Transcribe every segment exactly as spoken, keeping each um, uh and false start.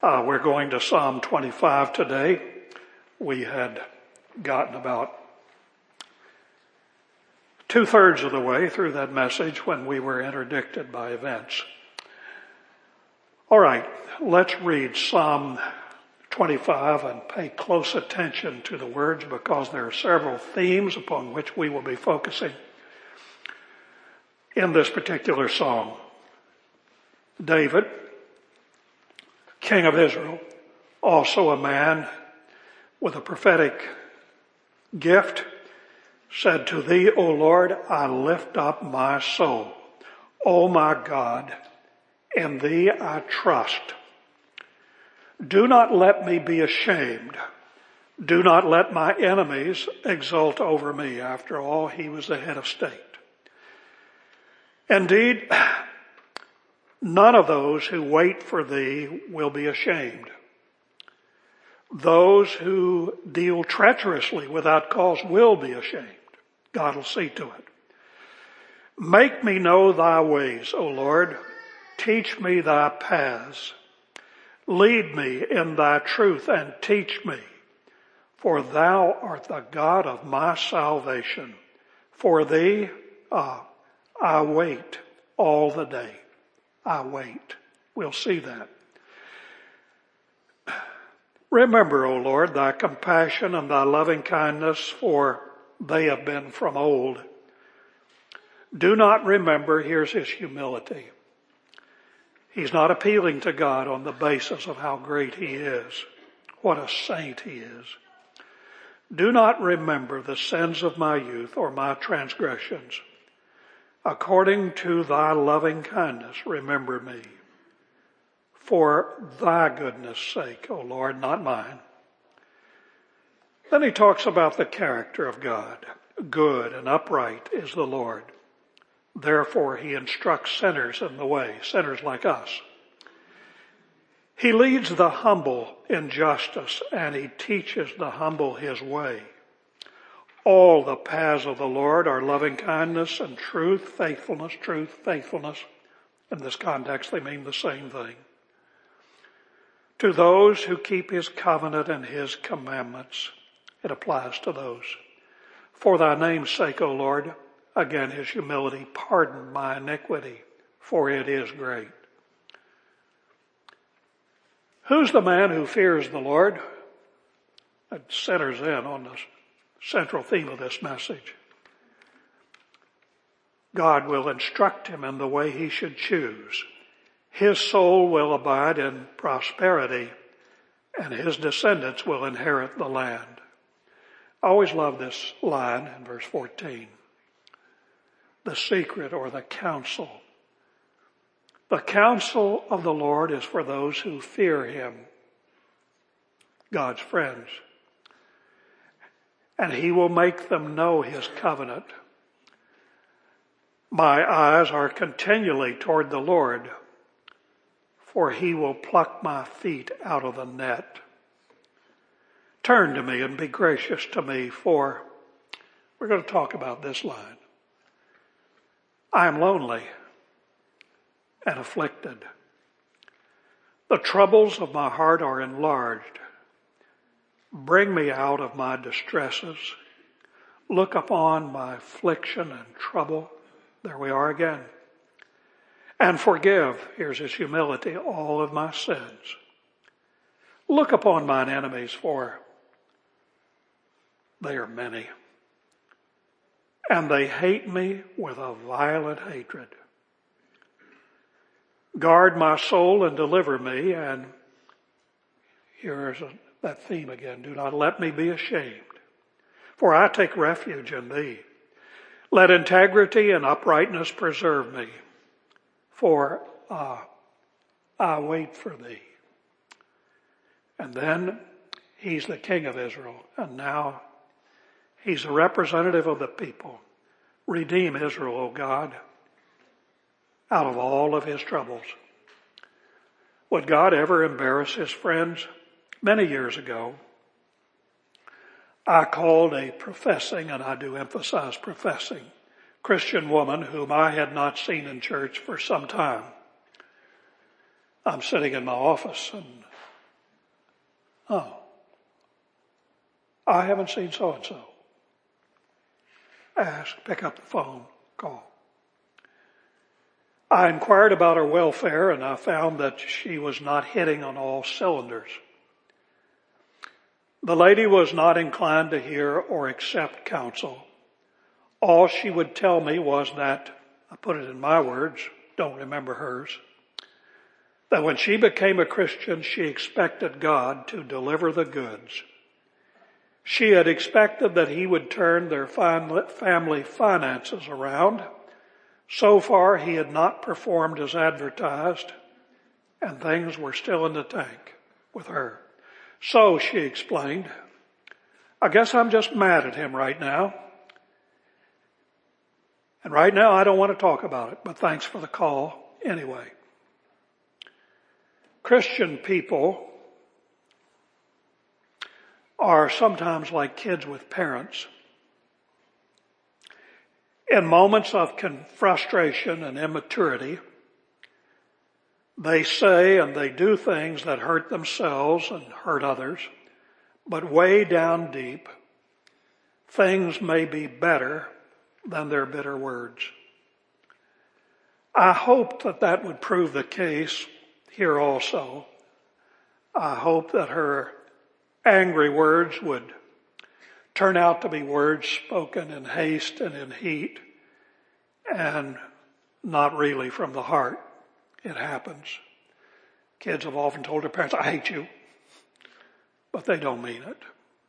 Uh, we're going to Psalm twenty-five today. We had gotten about two-thirds of the way through that message when we were interdicted by events. All right, let's read Psalm twenty-five and pay close attention to the words because there are several themes upon which we will be focusing in this particular psalm. David, King of Israel, also a man with a prophetic gift, said, "To thee, O Lord, I lift up my soul. O my God, in thee I trust. Do not let me be ashamed. Do not let my enemies exult over me." After all, he was the head of state. Indeed, none of those who wait for thee will be ashamed. Those who deal treacherously without cause will be ashamed. God will see to it. Make me know thy ways, O Lord. Teach me thy paths. Lead me in thy truth and teach me. For thou art the God of my salvation. For thee, ah, I wait all the day. I wait. We'll see that. Remember, O Lord, thy compassion and thy loving kindness, for they have been from old. Do not remember, here's his humility. He's not appealing to God on the basis of how great he is, what a saint he is. Do not remember the sins of my youth or my transgressions. According to thy loving kindness, remember me. For thy goodness' sake, O Lord, not mine. Then he talks about the character of God. Good and upright is the Lord. Therefore he instructs sinners in the way, sinners like us. He leads the humble in justice, and he teaches the humble his way. All the paths of the Lord are loving kindness and truth, faithfulness, truth, faithfulness. In this context, they mean the same thing. To those who keep his covenant and his commandments, it applies to those. For thy name's sake, O Lord, again his humility, pardon my iniquity, for it is great. Who's the man who fears the Lord? That centers in on the central theme of this message. God will instruct him in the way he should choose. His soul will abide in prosperity, and his descendants will inherit the land. I always love this line in verse fourteen. The secret or the counsel. The counsel of the Lord is for those who fear him, God's friends. And he will make them know his covenant. My eyes are continually toward the Lord, for he will pluck my feet out of the net. Turn to me and be gracious to me, for we're going to talk about this line. I am lonely and afflicted. The troubles of my heart are enlarged. Bring me out of my distresses. Look upon my affliction and trouble. There we are again. And forgive, here's his humility, all of my sins. Look upon mine enemies, for they are many. And they hate me with a violent hatred. Guard my soul and deliver me. And here's a, that theme again. Do not let me be ashamed, for I take refuge in thee. Let integrity and uprightness preserve me, for uh, I wait for thee. And then he's the King of Israel, and now he's a representative of the people. Redeem Israel, O God, out of all of his troubles. Would God ever embarrass his friends? Many years ago, I called a professing, and I do emphasize professing, Christian woman whom I had not seen in church for some time. I'm sitting in my office and Oh, I haven't seen so-and-so. Ask, pick up the phone, call. I inquired about her welfare, and I found that she was not hitting on all cylinders. The lady was not inclined to hear or accept counsel. All she would tell me was that, I put it in my words, don't remember hers, that when she became a Christian, she expected God to deliver the goods. She had expected that he would turn their family finances around. So far, he had not performed as advertised, and things were still in the tank with her. So, she explained, I guess I'm just mad at him right now. And right now, I don't want to talk about it, but thanks for the call anyway. Christian people are sometimes like kids with parents. In moments of frustration and immaturity, they say and they do things that hurt themselves and hurt others, but way down deep, things may be better than their bitter words. I hope that that would prove the case here also. I hope that her angry words would turn out to be words spoken in haste and in heat and not really from the heart. It happens. Kids have often told their parents, I hate you, but they don't mean it.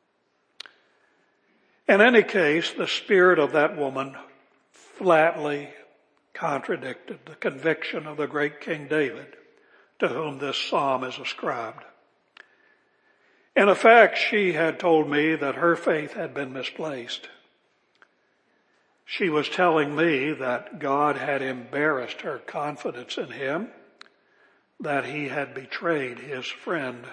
In any case, the spirit of that woman flatly contradicted the conviction of the great King David, to whom this psalm is ascribed. In effect, she had told me that her faith had been misplaced. She was telling me that God had embarrassed her confidence in him, that he had betrayed his friend.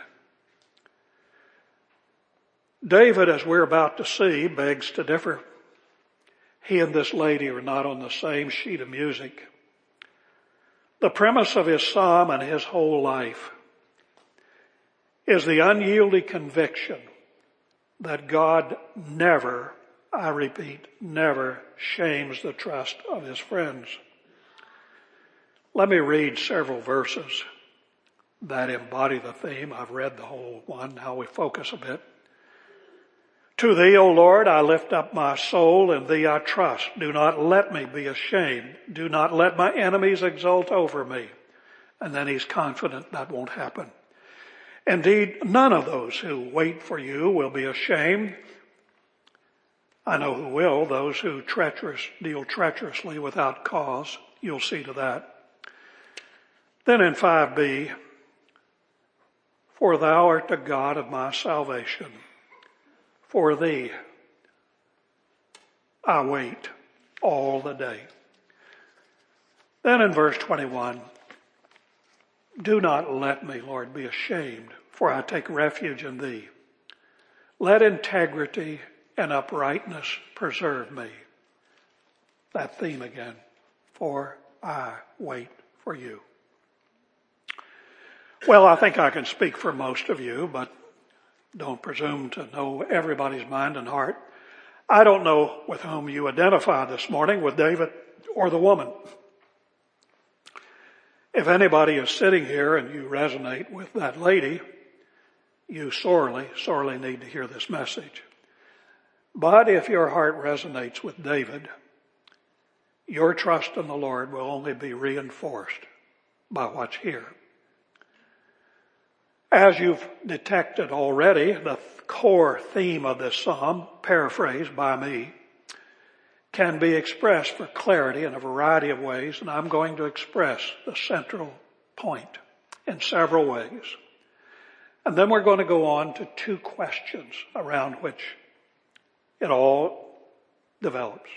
David, as we're about to see, begs to differ. He and this lady are not on the same sheet of music. The premise of his psalm and his whole life is the unyielding conviction that God never, I repeat, never shames the trust of his friends. Let me read several verses that embody the theme. I've read the whole one. Now we focus a bit. To thee, O Lord, I lift up my soul, in thee I trust. Do not let me be ashamed. Do not let my enemies exult over me. And then he's confident that won't happen. Indeed, none of those who wait for you will be ashamed. I know who will, those who treacherous, deal treacherously without cause. You'll see to that. Then in five b, for thou art the God of my salvation. For thee I wait all the day. Then in verse twenty-one, do not let me, Lord, be ashamed, for I take refuge in thee. Let integrity and uprightness preserve me. That theme again. For I wait for you. Well, I think I can speak for most of you, but don't presume to know everybody's mind and heart. I don't know with whom you identify this morning, with David or the woman. If anybody is sitting here and you resonate with that lady, you sorely, sorely need to hear this message. But if your heart resonates with David, your trust in the Lord will only be reinforced by what's here. As you've detected already, the core theme of this psalm, paraphrased by me, can be expressed for clarity in a variety of ways, and I'm going to express the central point in several ways. And then we're going to go on to two questions around which it all develops.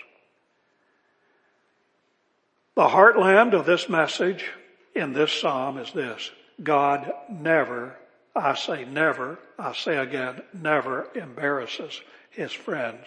The heartland of this message in this psalm is this: God never, I say never, I say again, never embarrasses his friends.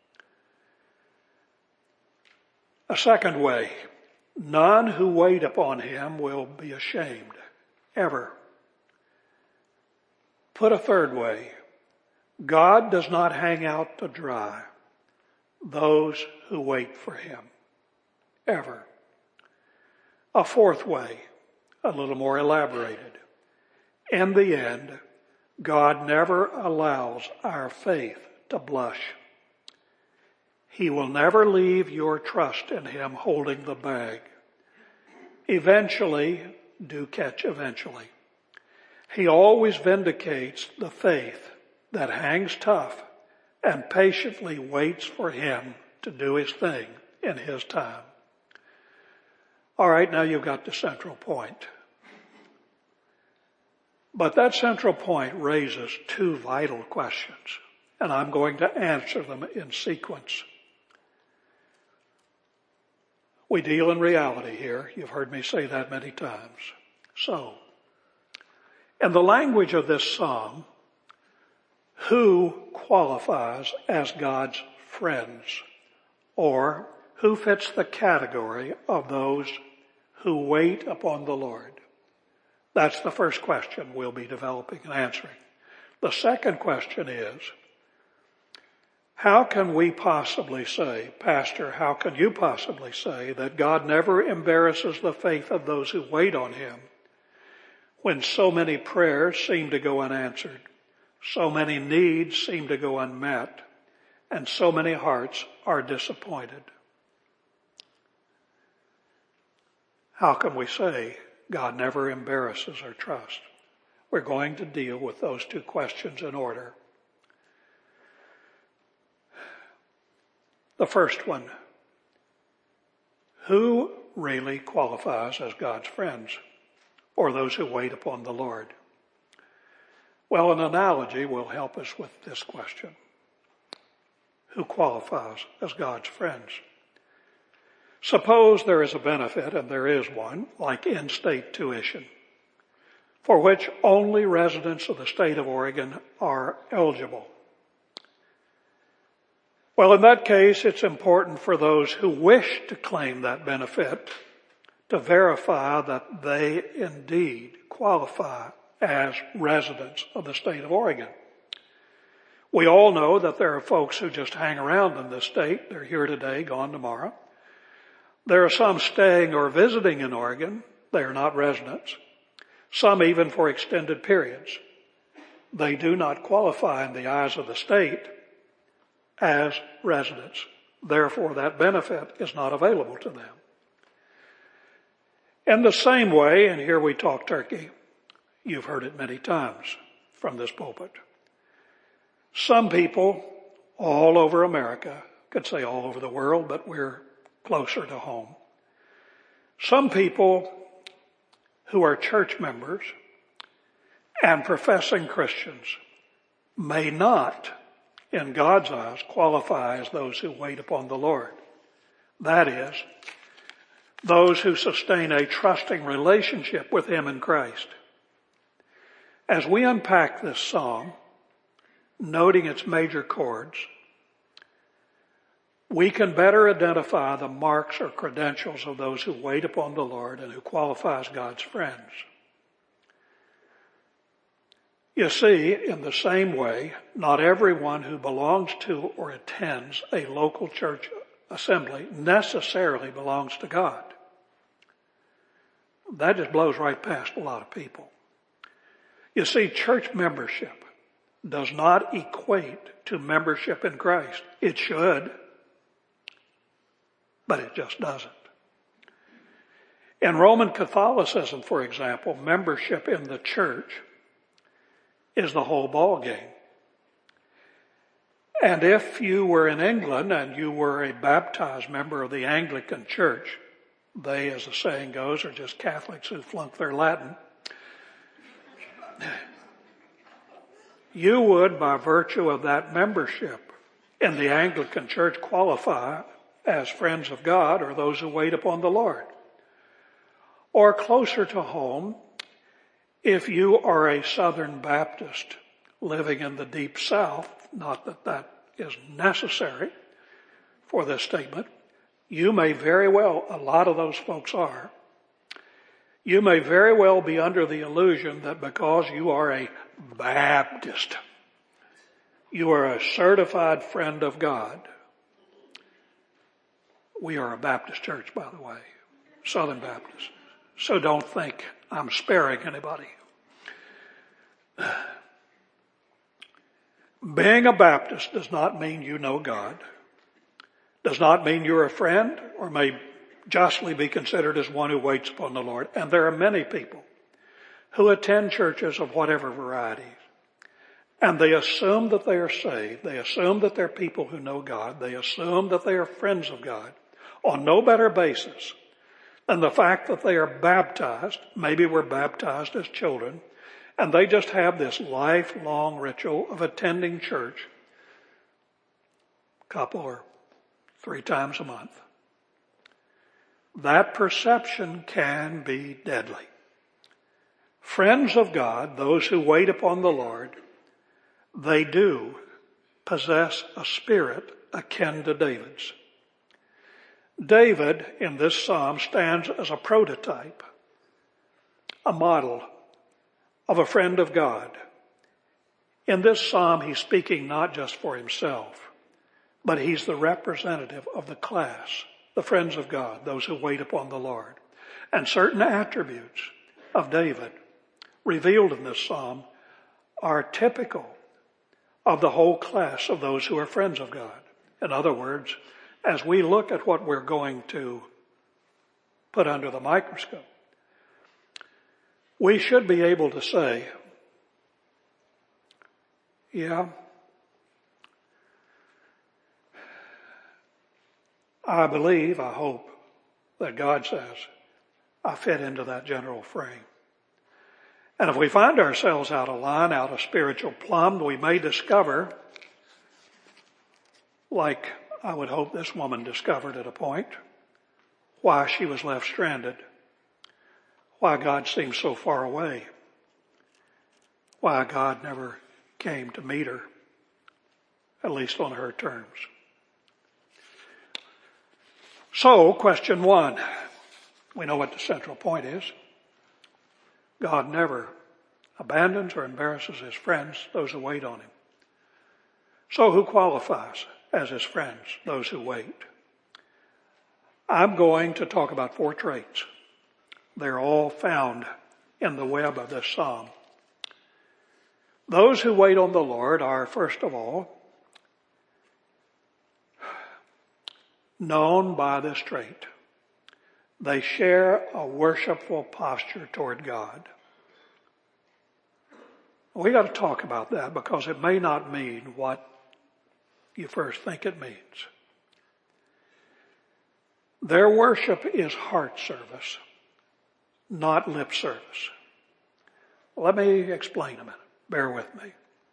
A second way, none who wait upon him will be ashamed, ever. Put a third way, God does not hang out to dry those who wait for him, ever. A fourth way, a little more elaborated. In the end, God never allows our faith to blush. He will never leave your trust in him holding the bag. Eventually, do catch eventually. He always vindicates the faith that hangs tough and patiently waits for him to do his thing in his time. All right, now you've got the central point. But that central point raises two vital questions, and I'm going to answer them in sequence. We deal in reality here. You've heard me say that many times. So, in the language of this psalm, who qualifies as God's friends? Or who fits the category of those who wait upon the Lord? That's the first question we'll be developing and answering. The second question is, how can we possibly say, Pastor, how can you possibly say that God never embarrasses the faith of those who wait on him when so many prayers seem to go unanswered, so many needs seem to go unmet, and so many hearts are disappointed? How can we say God never embarrasses our trust? We're going to deal with those two questions in order. The first one, who really qualifies as God's friends or those who wait upon the Lord? Well, an analogy will help us with this question. Who qualifies as God's friends? Suppose there is a benefit, and there is one, like in-state tuition, for which only residents of the state of Oregon are eligible. Well, in that case, it's important for those who wish to claim that benefit to verify that they indeed qualify as residents of the state of Oregon. We all know that there are folks who just hang around in this state. They're here today, gone tomorrow. There are some staying or visiting in Oregon. They are not residents. Some even for extended periods. They do not qualify in the eyes of the state as residents. Therefore, that benefit is not available to them. In the same way, and here we talk turkey, you've heard it many times from this pulpit. Some people all over America, could say all over the world, but we're closer to home. Some people who are church members and professing Christians may not, in God's eyes, qualify as those who wait upon the Lord. That is, those who sustain a trusting relationship with him in Christ. As we unpack this song, noting its major chords, we can better identify the marks or credentials of those who wait upon the Lord and who qualify as God's friends. You see, in the same way, not everyone who belongs to or attends a local church assembly necessarily belongs to God. That just blows right past a lot of people. You see, church membership does not equate to membership in Christ. It should, but it just doesn't. In Roman Catholicism, for example, membership in the church is the whole ball game. And if you were in England and you were a baptized member of the Anglican Church, they, as the saying goes, are just Catholics who flunked their Latin, you would, by virtue of that membership in the Anglican Church, qualify as friends of God or those who wait upon the Lord. Or closer to home, if you are a Southern Baptist living in the deep South, not that that is necessary for this statement, you may very well, a lot of those folks are, You may very well be under the illusion that because you are a Baptist, you are a certified friend of God. We are a Baptist church, by the way, Southern Baptist. So don't think I'm sparing anybody. Being a Baptist does not mean you know God. Does not mean you're a friend or may justly be considered as one who waits upon the Lord. And there are many people who attend churches of whatever variety. And they assume that they are saved. They assume that they're people who know God. They assume that they are friends of God on no better basis than the fact that they are baptized. Maybe we're baptized as children. And they just have this lifelong ritual of attending church a couple or three times a month. That perception can be deadly. Friends of God, those who wait upon the Lord, they do possess a spirit akin to David's. David, in this psalm, stands as a prototype, a model of a friend of God. In this psalm, he's speaking not just for himself, but he's the representative of the class, the friends of God, those who wait upon the Lord. And certain attributes of David revealed in this psalm are typical of the whole class of those who are friends of God. In other words, as we look at what we're going to put under the microscope, we should be able to say, yeah, I believe, I hope that God says I fit into that general frame. And if we find ourselves out of line, out of spiritual plumb, we may discover, like I would hope this woman discovered at a point, why she was left stranded, why God seemed so far away, why God never came to meet her, at least on her terms. So, question one, we know what the central point is. God never abandons or embarrasses his friends, those who wait on him. So who qualifies as his friends, those who wait? I'm going to talk about four traits. They're all found in the web of this psalm. Those who wait on the Lord are, first of all, known by this trait. They share a worshipful posture toward God. We got to talk about that because it may not mean what you first think it means. Their worship is heart service, not lip service. Let me explain a minute. Bear with me.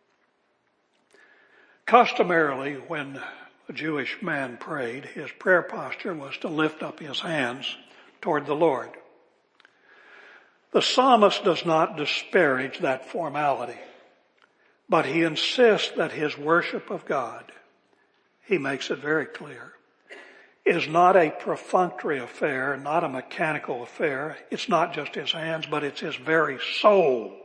Customarily, when a Jewish man prayed, his prayer posture was to lift up his hands toward the Lord. The psalmist does not disparage that formality, but he insists that his worship of God, he makes it very clear, is not a perfunctory affair, not a mechanical affair. It's not just his hands, but it's his very soul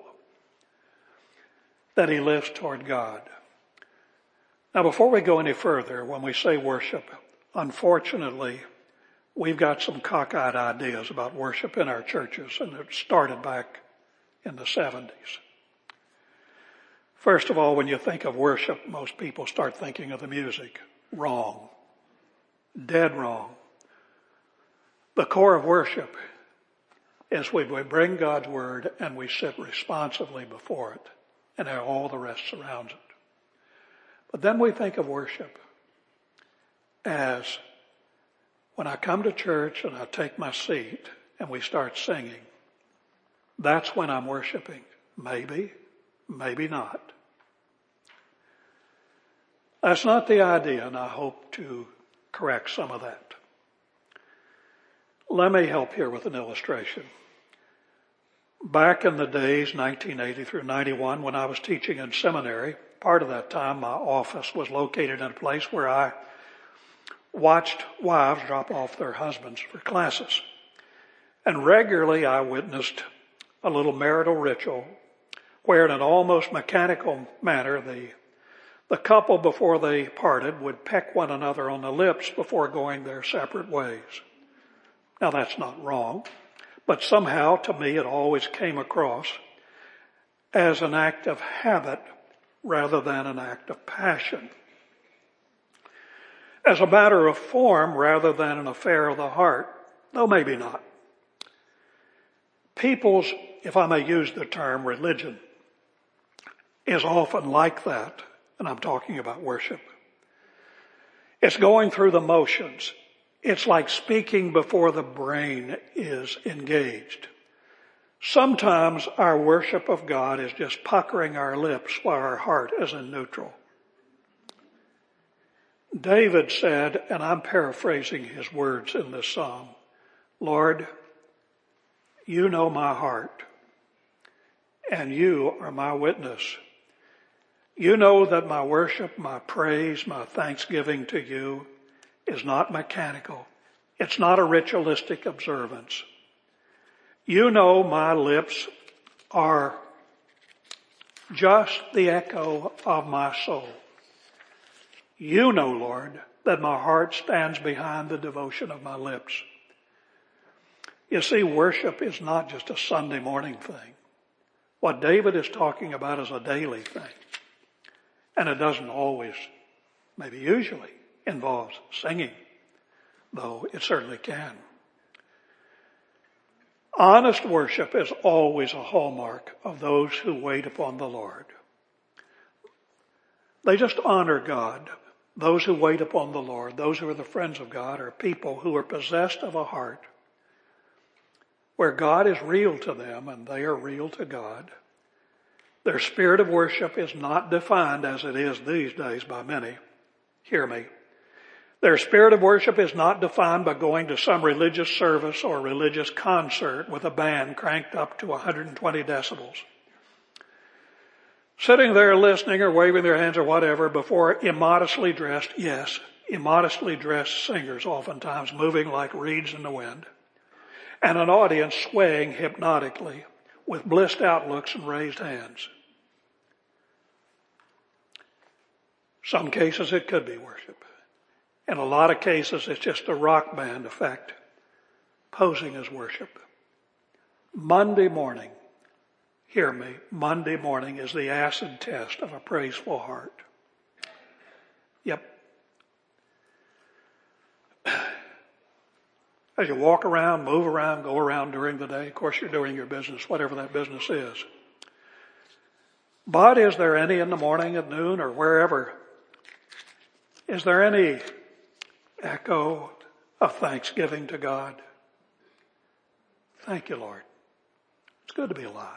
that he lifts toward God. Now, before we go any further, when we say worship, unfortunately, we've got some cockeyed ideas about worship in our churches, and it started back in the seventies. First of all, when you think of worship, most people start thinking of the music. Wrong. Dead wrong. The core of worship is when we bring God's word and we sit responsively before it, and all the rest surrounds it. But then we think of worship as when I come to church and I take my seat and we start singing. That's when I'm worshiping. Maybe, maybe not. That's not the idea, and I hope to correct some of that. Let me help here with an illustration. Back in the days, nineteen eighty through ninety-one, when I was teaching in seminary, part of that time my office was located in a place where I watched wives drop off their husbands for classes. And regularly I witnessed a little marital ritual where in an almost mechanical manner the, the couple before they parted would peck one another on the lips before going their separate ways. Now that's not wrong, but somehow to me it always came across as an act of habit rather than an act of passion. As a matter of form rather than an affair of the heart, though maybe not. People's, if I may use the term, religion is often like that, and I'm talking about worship. It's going through the motions. It's like speaking before the brain is engaged. Sometimes our worship of God is just puckering our lips while our heart is in neutral. David said, and I'm paraphrasing his words in this psalm, Lord, you know my heart, and you are my witness. You know that my worship, my praise, my thanksgiving to you is not mechanical. It's not a ritualistic observance. You know my lips are just the echo of my soul. You know, Lord, that my heart stands behind the devotion of my lips. You see, worship is not just a Sunday morning thing. What David is talking about is a daily thing. And it doesn't always, maybe usually, involve singing, though it certainly can. Honest worship is always a hallmark of those who wait upon the Lord. They just honor God. Those who wait upon the Lord, those who are the friends of God, are people who are possessed of a heart where God is real to them and they are real to God. Their spirit of worship is not defined as it is these days by many. Hear me. Their spirit of worship is not defined by going to some religious service or religious concert with a band cranked up to one hundred twenty decibels. Sitting there listening or waving their hands or whatever before immodestly dressed, yes, immodestly dressed singers oftentimes moving like reeds in the wind, and an audience swaying hypnotically with blissed outlooks and raised hands. Some cases it could be worship. In a lot of cases it's just a rock band effect posing as worship. Monday morning, hear me, Monday morning is the acid test of a praiseful heart. Yep. As you walk around, move around, go around during the day, of course you're doing your business, whatever that business is. But is there any in the morning, at noon, or wherever, is there any echo of thanksgiving to God? Thank you, Lord. It's good to be alive.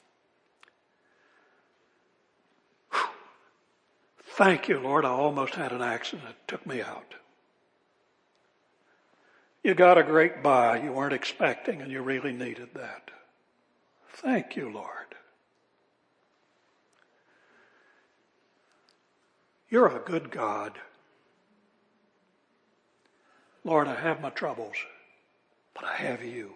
Whew. Thank you, Lord. I almost had an accident that took me out. You got a great buy you weren't expecting and you really needed that. Thank you, Lord. You're a good God. Lord, I have my troubles, but I have you.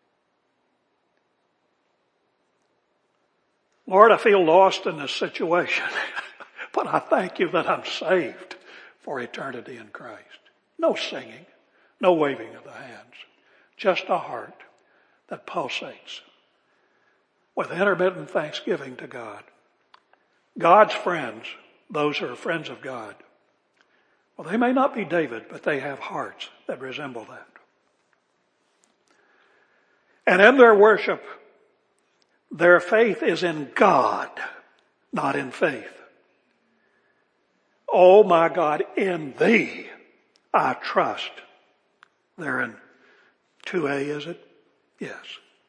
Lord, I feel lost in this situation, but I thank you that I'm saved for eternity in Christ. No singing, no waving of the hands, just a heart that pulsates with intermittent thanksgiving to God. God's friends, those who are friends of God, well, they may not be David, but they have hearts that resemble that. And in their worship, their faith is in God, not in faith. Oh my God, in thee I trust. They're in two A, is it? Yes.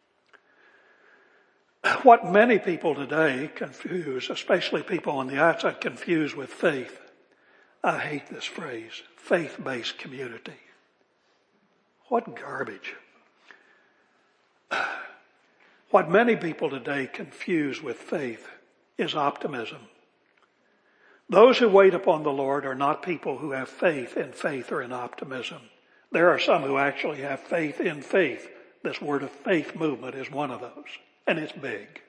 What many people today confuse, especially people on the outside, confuse with faith. I hate this phrase, faith-based community. What garbage. What many people today confuse with faith is optimism. Those who wait upon the Lord are not people who have faith in faith or in optimism. There are some who actually have faith in faith, This Word of Faith movement is one of those, and it's big.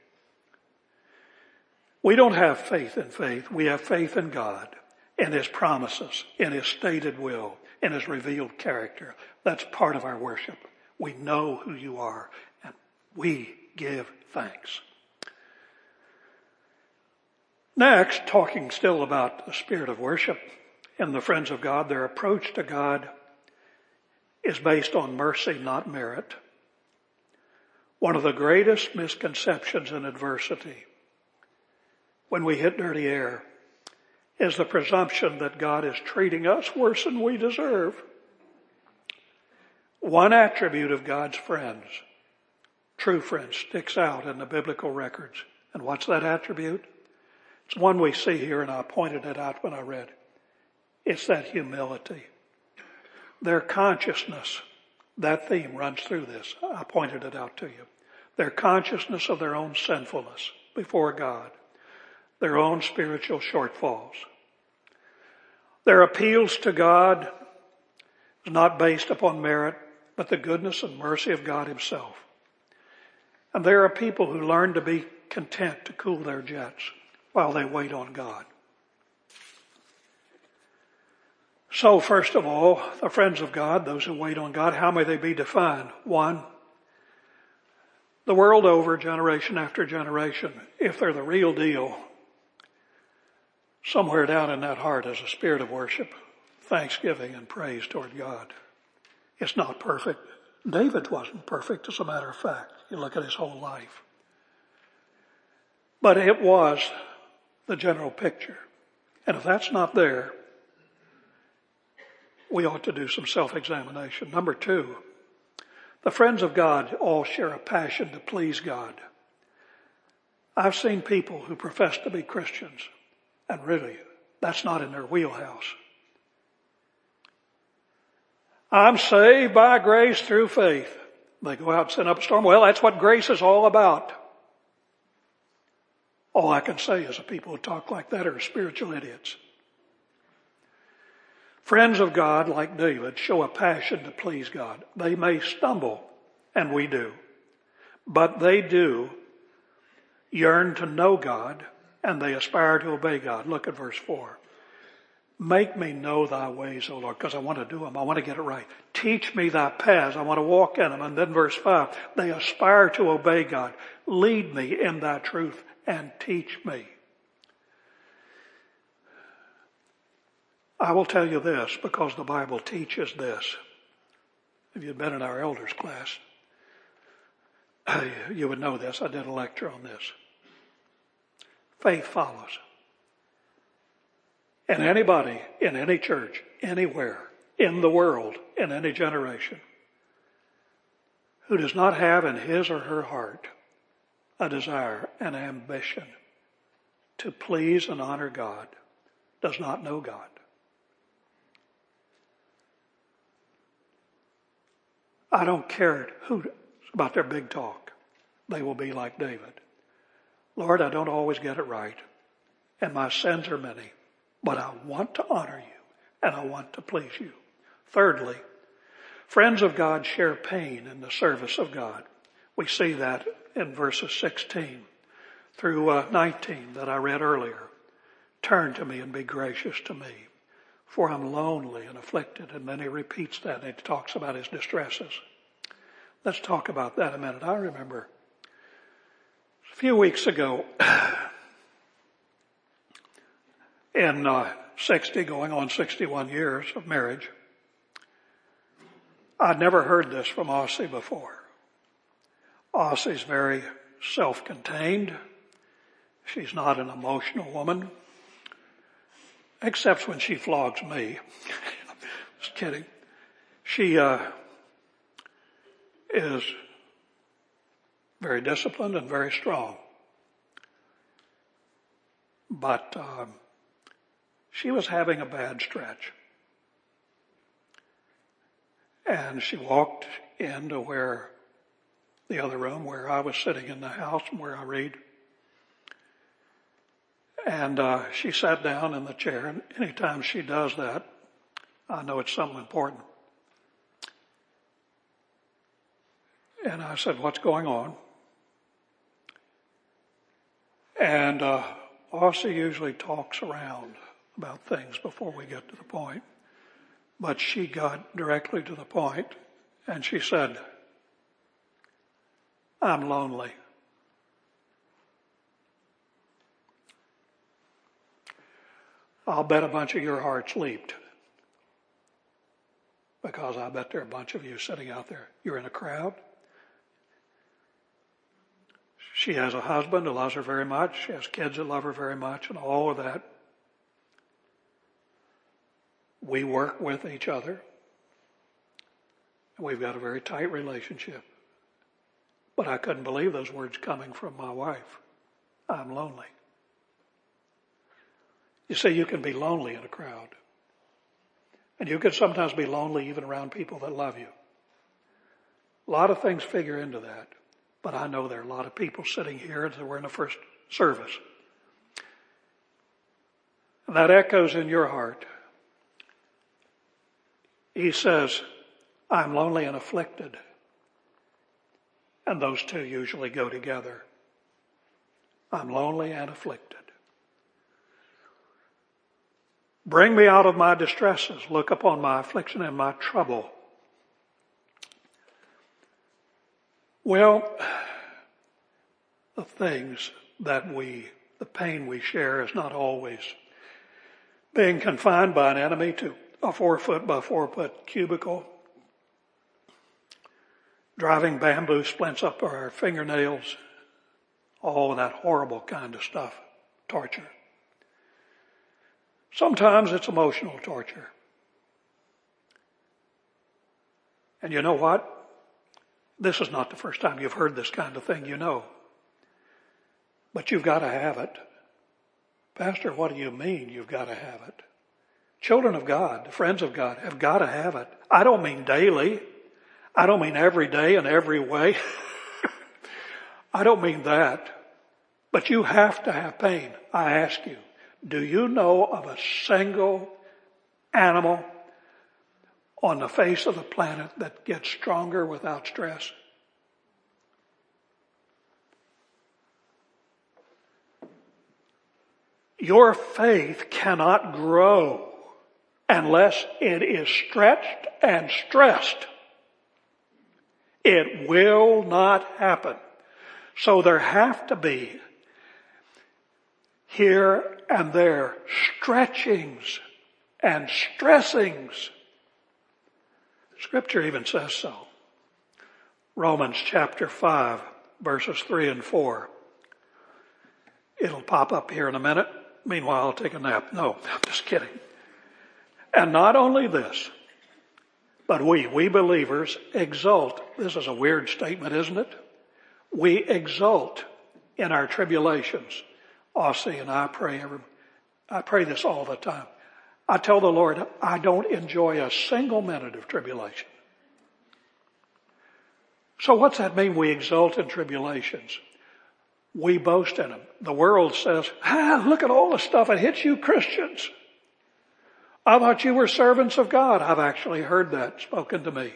We don't have faith in faith. We have faith in God, in His promises, in His stated will, in His revealed character. That's part of our worship. We know who you are, and we give thanks. Next, talking still about the spirit of worship and the friends of God, their approach to God is based on mercy, not merit. One of the greatest misconceptions in adversity, when we hit dirty air, is the presumption that God is treating us worse than we deserve. One attribute of God's friends, true friends, sticks out in the biblical records. And what's that attribute? It's one we see here, and I pointed it out when I read. It's that humility. Their consciousness, that theme runs through this. I pointed it out to you. Their consciousness of their own sinfulness before God, their own spiritual shortfalls. Their appeals to God is not based upon merit, but the goodness and mercy of God Himself. And there are people who learn to be content to cool their jets while they wait on God. So first of all, the friends of God, those who wait on God, how may they be defined? One, the world over, generation after generation, if they're the real deal, somewhere down in that heart is a spirit of worship, thanksgiving, and praise toward God. It's not perfect. David wasn't perfect, as a matter of fact. You look at his whole life. But it was the general picture. And if that's not there, we ought to do some self-examination. Number two, the friends of God all share a passion to please God. I've seen people who profess to be Christians, and really, that's not in their wheelhouse. I'm saved by grace through faith. They go out and send up a storm. Well, that's what grace is all about. All I can say is the people who talk like that are spiritual idiots. Friends of God, like David, show a passion to please God. They may stumble, and we do, but they do yearn to know God, and they aspire to obey God. Look at verse four. Make me know thy ways, O Lord, because I want to do them. I want to get it right. Teach me thy paths. I want to walk in them. And then verse five, they aspire to obey God. Lead me in thy truth and teach me. I will tell you this because the Bible teaches this. If you'd been in our elders class, you would know this. I did a lecture on this. Faith follows. And anybody in any church, anywhere in the world, in any generation, who does not have in his or her heart a desire, an ambition to please and honor God, does not know God. I don't care who about their big talk. They will be like David. Lord, I don't always get it right, and my sins are many, but I want to honor you, and I want to please you. Thirdly, friends of God share pain in the service of God. We see that in verses sixteen through uh, nineteen that I read earlier. Turn to me and be gracious to me, for I'm lonely and afflicted. And then he repeats that, and he talks about his distresses. Let's talk about that a minute. I remember a few weeks ago, in uh, sixty, going on sixty-one years of marriage, I'd never heard this from Ossie before. Ossie's very self-contained. She's not an emotional woman, except when she flogs me. Just kidding. She uh, is very disciplined and very strong. But um, she was having a bad stretch. And she walked into where the other room where I was sitting in the house and where I read. And uh, she sat down in the chair, and anytime she does that, I know it's something important. And I said, what's going on? And uh, Aussie usually talks around about things before we get to the point. But she got directly to the point, and she said, I'm lonely. I'll bet a bunch of your hearts leaped. Because I bet there are a bunch of you sitting out there. You're in a crowd. She has a husband who loves her very much. She has kids that love her very much, and all of that. We work with each other. We've got a very tight relationship. But I couldn't believe those words coming from my wife. I'm lonely. You see, you can be lonely in a crowd. And you can sometimes be lonely even around people that love you. A lot of things figure into that. But I know there are a lot of people sitting here that were in the first service. And that echoes in your heart. He says, I'm lonely and afflicted. And those two usually go together. I'm lonely and afflicted. Bring me out of my distresses. Look upon my affliction and my trouble. Well, the things that we, the pain we share is not always being confined by an enemy to a four foot by four foot cubicle, driving bamboo splints up our fingernails, all of that horrible kind of stuff, torture. Sometimes it's emotional torture. And you know what? This is not the first time you've heard this kind of thing, you know. But you've got to have it. Pastor, what do you mean you've got to have it? Children of God, friends of God, have got to have it. I don't mean daily. I don't mean every day and every way. I don't mean that. But you have to have pain. I ask you, do you know of a single animal on the face of the planet that gets stronger without stress? Your faith cannot grow unless it is stretched and stressed. It will not happen. So there have to be here and there stretchings and stressings. Scripture even says so. Romans chapter five, verses three and four. It'll pop up here in a minute. Meanwhile, I'll take a nap. No, I'm just kidding. And not only this, but we, we believers exult. This is a weird statement, isn't it? We exult in our tribulations. Aussie and I pray every, I pray this all the time. I tell the Lord, I don't enjoy a single minute of tribulation. So what's that mean? We exult in tribulations. We boast in them. The world says, ah, look at all the stuff that hits you Christians. I thought you were servants of God. I've actually heard that spoken to me.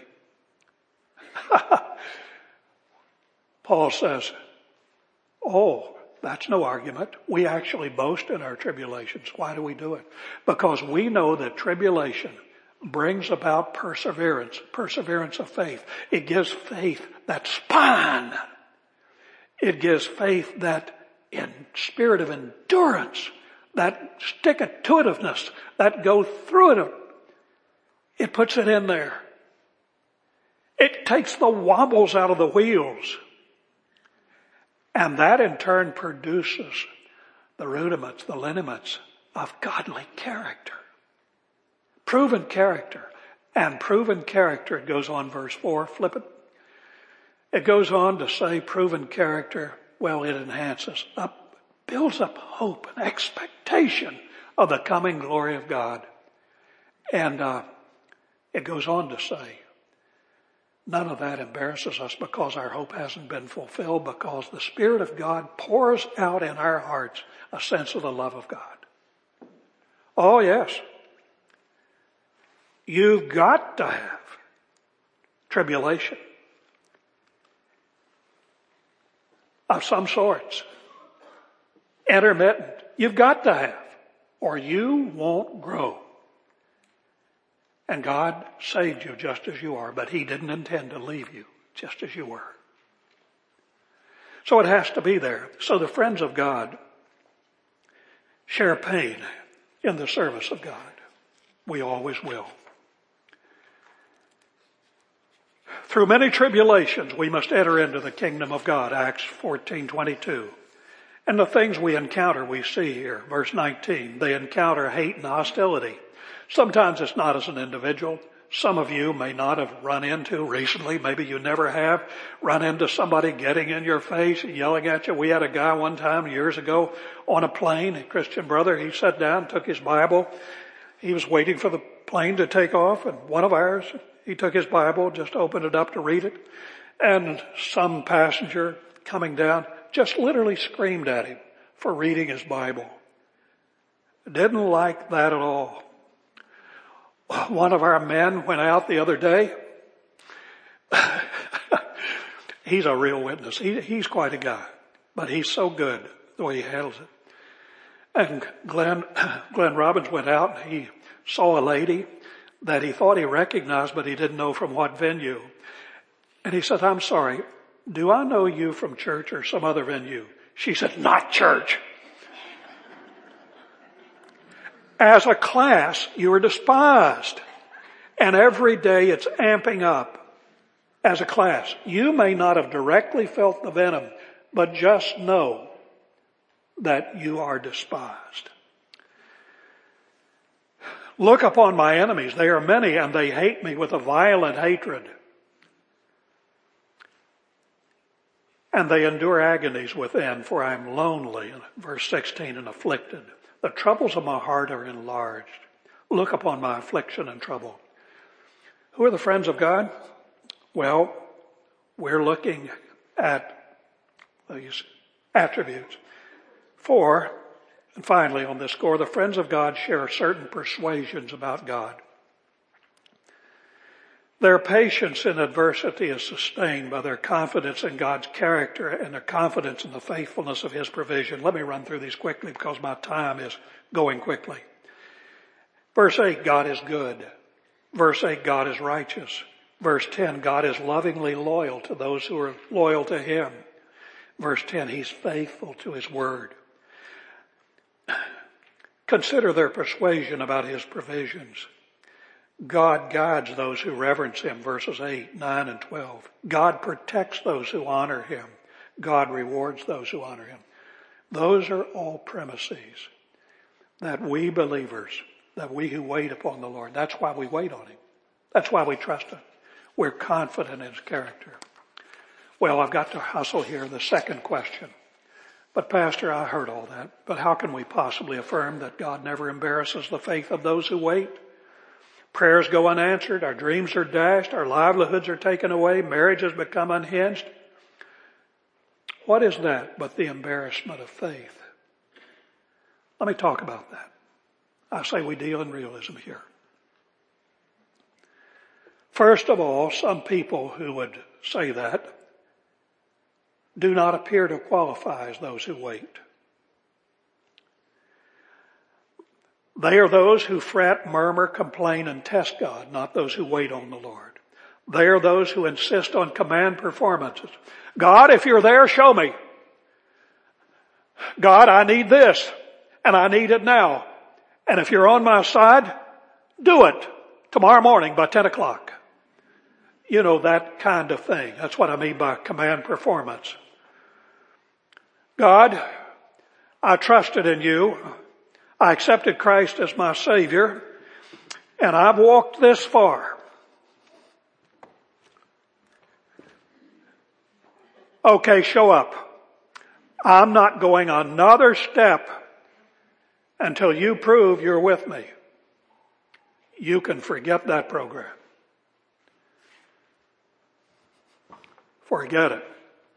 Paul says, oh, that's no argument. We actually boast in our tribulations. Why do we do it? Because we know that tribulation brings about perseverance, perseverance of faith. It gives faith that spine. It gives faith that in spirit of endurance, that stick-to-itiveness, that go through it. It puts it in there. It takes the wobbles out of the wheels. And that in turn produces the rudiments, the lineaments of godly character. Proven character. And proven character, it goes on verse four, flip it. It goes on to say proven character, well, it enhances up, builds up hope and expectation of the coming glory of God. And uh, it goes on to say, none of that embarrasses us because our hope hasn't been fulfilled, because the Spirit of God pours out in our hearts a sense of the love of God. Oh, yes. You've got to have tribulation. of some sorts. Intermittent. You've got to have, or you won't grow. And God saved you just as you are, but He didn't intend to leave you just as you were. So it has to be there. So the friends of God share pain in the service of God. We always will. Through many tribulations we must enter into the kingdom of God, Acts fourteen twenty-two. And the things we encounter we see here, verse nineteen, they encounter hate and hostility. Sometimes it's not as an individual. Some of you may not have run into recently, maybe you never have, run into somebody getting in your face and yelling at you. We had a guy one time years ago on a plane, a Christian brother. He sat down, took his Bible. He was waiting for the plane to take off, and one of ours, he took his Bible, just opened it up to read it. And some passenger coming down just literally screamed at him for reading his Bible. Didn't like that at all. One of our men went out the other day. He's a real witness. He, he's quite a guy, but he's so good the way he handles it. And Glenn, Glenn Robbins went out and he saw a lady that he thought he recognized, but he didn't know from what venue. And he said, "I'm sorry, do I know you from church or some other venue?" She said, "Not church." As a class, you are despised. And every day it's amping up as a class. You may not have directly felt the venom, but just know that you are despised. Look upon my enemies. They are many, and they hate me with a violent hatred. And they endure agonies within, for I am lonely, verse sixteen, and afflicted. The troubles of my heart are enlarged. Look upon my affliction and trouble. Who are the friends of God? Well, we're looking at these attributes. Four, and finally on this score, the friends of God share certain persuasions about God. Their patience in adversity is sustained by their confidence in God's character and their confidence in the faithfulness of His provision. Let me run through these quickly because my time is going quickly. Verse eight, God is good. Verse eight, God is righteous. Verse ten, God is lovingly loyal to those who are loyal to Him. Verse ten, He's faithful to His word. Consider their persuasion about His provisions. God guides those who reverence Him, verses eight, nine, and twelve. God protects those who honor Him. God rewards those who honor Him. Those are all premises that we believers, that we who wait upon the Lord, that's why we wait on Him. That's why we trust Him. We're confident in His character. Well, I've got to hustle here, the second question. But Pastor, I heard all that. But how can we possibly affirm that God never embarrasses the faith of those who wait? Prayers go unanswered, our dreams are dashed, our livelihoods are taken away, marriages become unhinged. What is that but the embarrassment of faith? Let me talk about that. I say we deal in realism here. First of all, some people who would say that do not appear to qualify as those who wait. They are those who fret, murmur, complain, and test God, not those who wait on the Lord. They are those who insist on command performances. God, if you're there, show me. God, I need this, and I need it now. And if you're on my side, do it tomorrow morning by ten o'clock. You know, that kind of thing. That's what I mean by command performance. God, I trusted in you. I accepted Christ as my Savior, and I've walked this far. Okay, show up. I'm not going another step until you prove you're with me. You can forget that program. Forget it.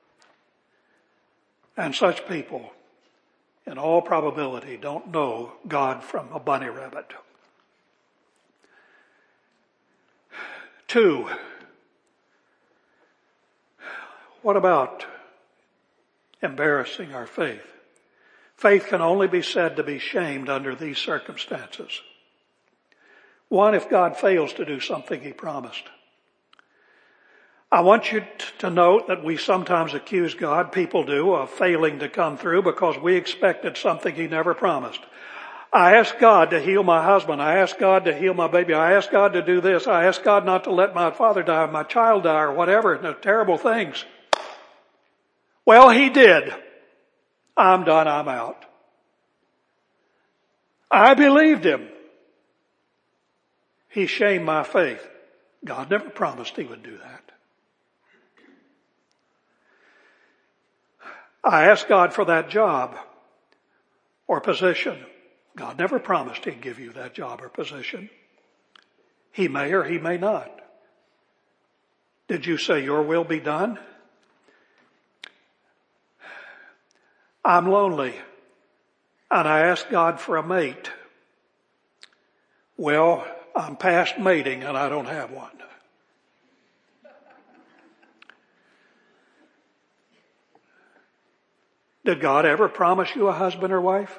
And such people, in all probability, don't know God from a bunny rabbit. Two, what about embarrassing our faith. Faith can only be said to be shamed under these circumstances. One, if God fails to do something he promised. I want you to note that we sometimes accuse God, people do, of failing to come through because we expected something he never promised. I asked God to heal my husband. I asked God to heal my baby. I asked God to do this. I asked God not to let my father die, my child die, or whatever, the terrible things. Well, he did. I'm done. I'm out. I believed him. He shamed my faith. God never promised he would do that. I asked God for that job or position. God never promised he'd give you that job or position. He may or he may not. Did you say your will be done? I'm lonely and I asked God for a mate. Well, I'm past mating and I don't have one. Did God ever promise you a husband or wife?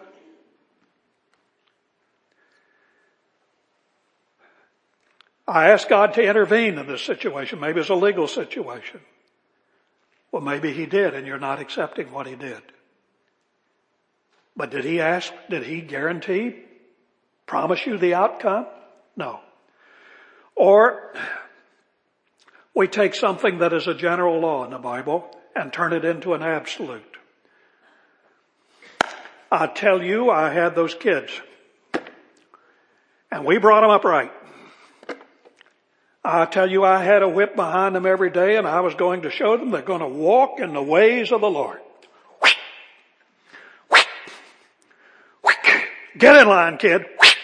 I asked God to intervene in this situation. Maybe it's a legal situation. Well, maybe he did and you're not accepting what he did. But did he ask, did he guarantee, promise you the outcome? No. Or we take something that is a general law in the Bible and turn it into an absolute. I tell you, I had those kids and we brought them up right. I tell you, I had a whip behind them every day and I was going to show them they're going to walk in the ways of the Lord. Get in line, kid.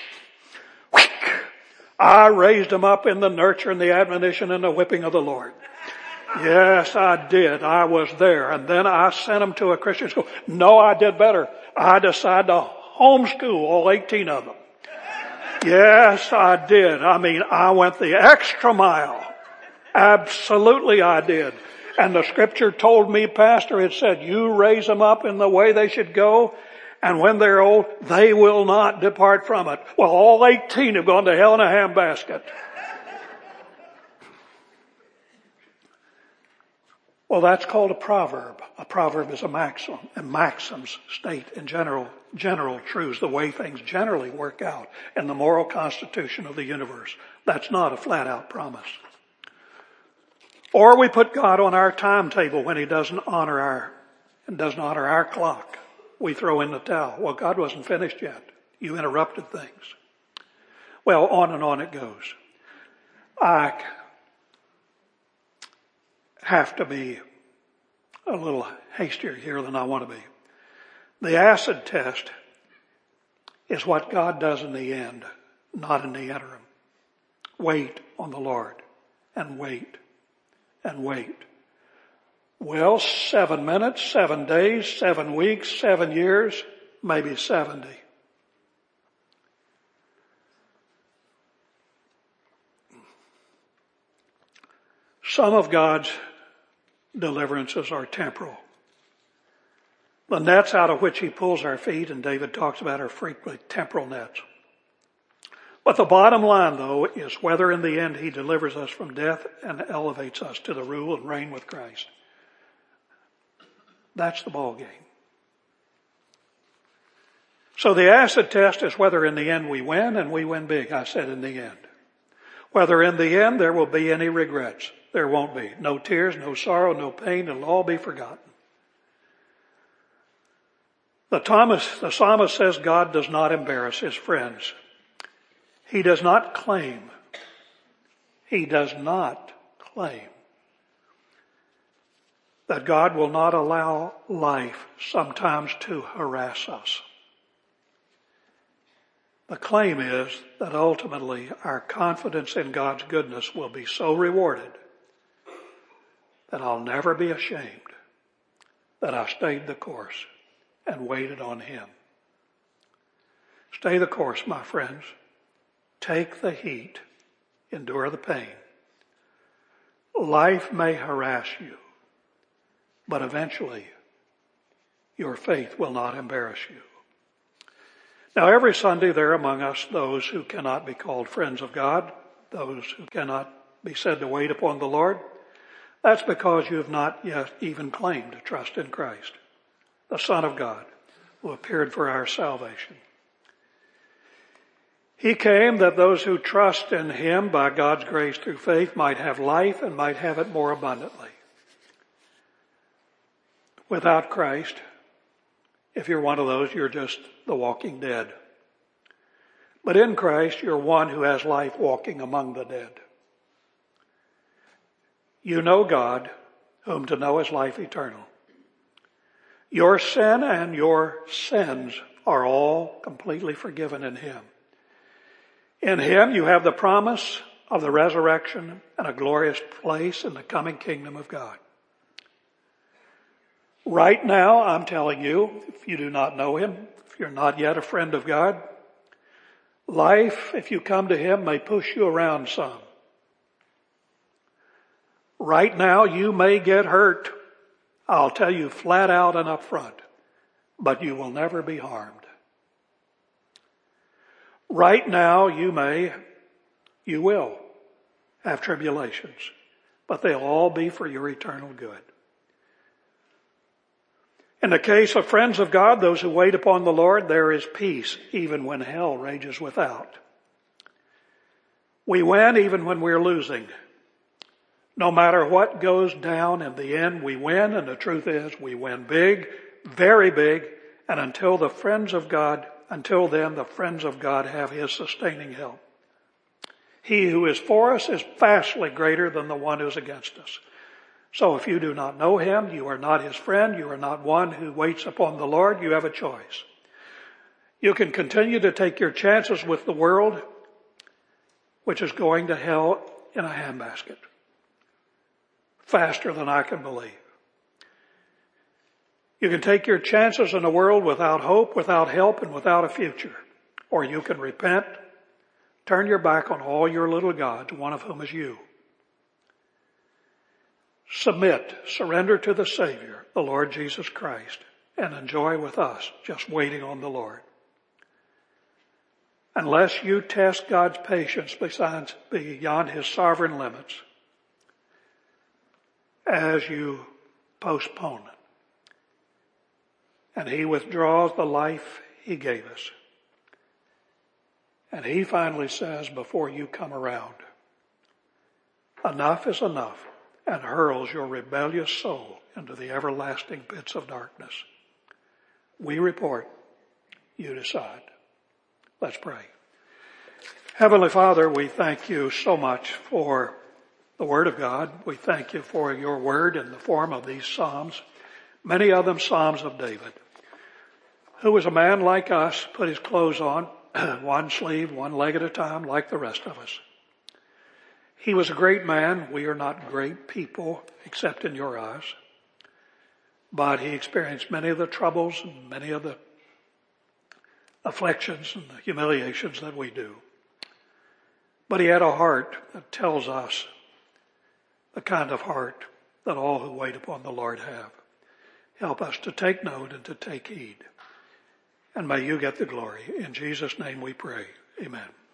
I raised them up in the nurture and the admonition and the whipping of the Lord. Yes, I did. I was there. And then I sent them to a Christian school. No, I did better. I decided to homeschool all eighteen of them. Yes, I did. I mean, I went the extra mile. Absolutely I did. And the scripture told me, Pastor, it said, you raise them up in the way they should go. And when they're old, they will not depart from it. Well, all eighteen have gone to hell in a handbasket. Well, that's called a proverb. A proverb is a maxim, and maxims state in general, general truths, the way things generally work out in the moral constitution of the universe. That's not a flat out promise. Or we put God on our timetable when he doesn't honor our, and doesn't honor our clock. We throw in the towel. Well, God wasn't finished yet. You interrupted things. Well, on and on it goes. I have to be a little hastier here than I want to be. The acid test is what God does in the end, not in the interim. Wait on the Lord and wait and wait. Well, seven minutes, seven days, seven weeks, seven years, maybe seventy. Some of God's deliverances are temporal. The nets out of which he pulls our feet, and David talks about, are frequently temporal nets. But the bottom line, though, is whether in the end he delivers us from death and elevates us to the rule and reign with Christ. That's the ball game. So the acid test is whether in the end we win, and we win big. I said in the end. Whether in the end there will be any regrets. There won't be. No tears, no sorrow, no pain. It'll all be forgotten. The, Thomas, the psalmist says God does not embarrass his friends. He does not claim. He does not claim that God will not allow life sometimes to harass us. The claim is that ultimately our confidence in God's goodness will be so rewarded that I'll never be ashamed that I stayed the course and waited on him. Stay the course, my friends. Take the heat. Endure the pain. Life may harass you, but eventually your faith will not embarrass you. Now, every Sunday there are among us those who cannot be called friends of God, those who cannot be said to wait upon the Lord. That's because you have not yet even claimed to trust in Christ, the Son of God, who appeared for our salvation. He came that those who trust in him by God's grace through faith might have life and might have it more abundantly. Without Christ, if you're one of those, you're just the walking dead. But in Christ, you're one who has life walking among the dead. You know God, whom to know is life eternal. Your sin and your sins are all completely forgiven in him. In him you have the promise of the resurrection and a glorious place in the coming kingdom of God. Right now, I'm telling you, if you do not know him, if you're not yet a friend of God, life, if you come to him, may push you around some. Right now, you may get hurt. I'll tell you flat out and up front, but you will never be harmed. Right now, you may, you will have tribulations, but they'll all be for your eternal good. In the case of friends of God, those who wait upon the Lord, there is peace even when hell rages without. We win even when we're losing. No matter what goes down, in the end we win, and the truth is we win big, very big, and until the friends of God, until then the friends of God have his sustaining help. He who is for us is vastly greater than the one who is against us. So if you do not know him, you are not his friend, you are not one who waits upon the Lord, you have a choice. You can continue to take your chances with the world, which is going to hell in a handbasket, faster than I can believe. You can take your chances in a world without hope, without help, and without a future. Or you can repent, turn your back on all your little gods, one of whom is you. Submit, surrender to the Savior, the Lord Jesus Christ, and enjoy with us just waiting on the Lord. Unless you test God's patience besides, beyond his sovereign limits, as you postpone it, and he withdraws the life he gave us, and he finally says before you come around, enough is enough, and hurls your rebellious soul into the everlasting pits of darkness. We report, you decide. Let's pray. Heavenly Father, we thank you so much for the Word of God. We thank you for your Word in the form of these Psalms, many of them Psalms of David, who was a man like us, put his clothes on, one sleeve, one leg at a time, like the rest of us. He was a great man. We are not great people, except in your eyes. But he experienced many of the troubles and many of the afflictions and the humiliations that we do. But he had a heart that tells us the kind of heart that all who wait upon the Lord have. Help us to take note and to take heed. And may you get the glory. In Jesus' name we pray. Amen.